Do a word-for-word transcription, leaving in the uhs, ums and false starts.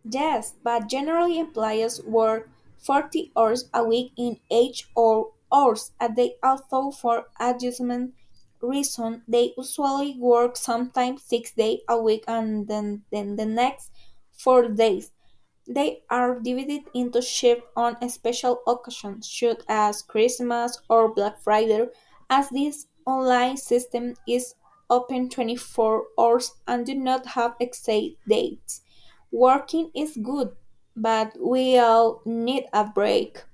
Yes, but generally employees work forty hours a week in eight or hours a day, although for adjustment reason they usually work sometimes six days a week and then, then the next four days. They are divided into shifts on special occasions, such as Christmas or Black Friday, as this online system is open twenty-four hours and do not have exact dates. Working is good, but we all need a break.